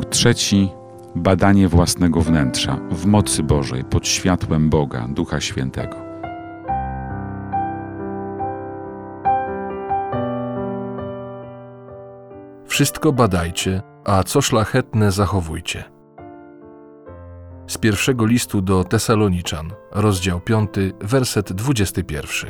Punkt trzeci. Badanie własnego wnętrza w mocy Bożej, pod światłem Boga, Ducha Świętego. Wszystko badajcie, a co szlachetne zachowujcie. Z pierwszego listu do Tesaloniczan, rozdział 5, werset 21.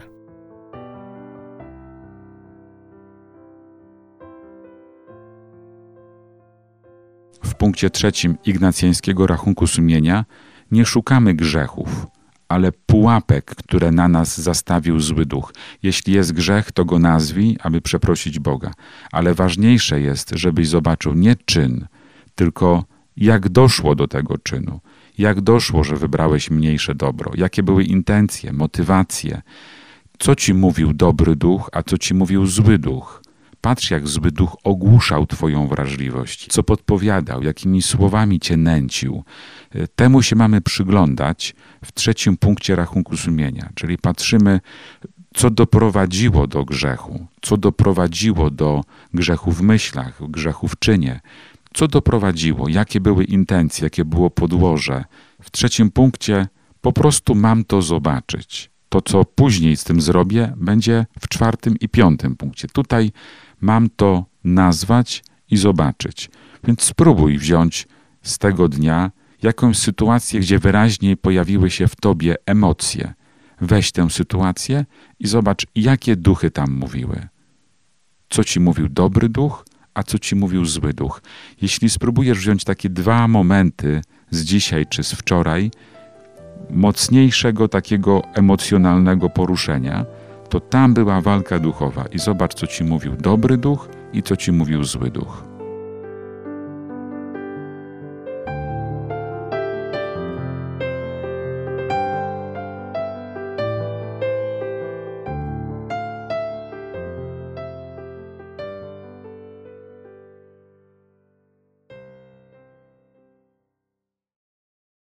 W punkcie trzecim ignacjańskiego rachunku sumienia nie szukamy grzechów, ale pułapek, które na nas zastawił zły duch. Jeśli jest grzech, to go nazwij, aby przeprosić Boga. Ale ważniejsze jest, żebyś zobaczył nie czyn, tylko jak doszło do tego czynu. Jak doszło, że wybrałeś mniejsze dobro. Jakie były intencje, motywacje. Co ci mówił dobry duch, a co ci mówił zły duch. Patrz, jak zły duch ogłuszał twoją wrażliwość, co podpowiadał, jakimi słowami cię nęcił. Temu się mamy przyglądać w trzecim punkcie rachunku sumienia, czyli patrzymy, co doprowadziło do grzechu, co doprowadziło do grzechu w myślach, grzechu w czynie, co doprowadziło, jakie były intencje, jakie było podłoże. W trzecim punkcie po prostu mam to zobaczyć. To, co później z tym zrobię, będzie w czwartym i piątym punkcie. Tutaj mam to nazwać i zobaczyć. Więc spróbuj wziąć z tego dnia jakąś sytuację, gdzie wyraźniej pojawiły się w tobie emocje. Weź tę sytuację i zobacz, jakie duchy tam mówiły. Co ci mówił dobry duch, a co ci mówił zły duch. Jeśli spróbujesz wziąć takie dwa momenty z dzisiaj czy z wczoraj, mocniejszego takiego emocjonalnego poruszenia, to tam była walka duchowa i zobacz, co ci mówił dobry duch i co ci mówił zły duch.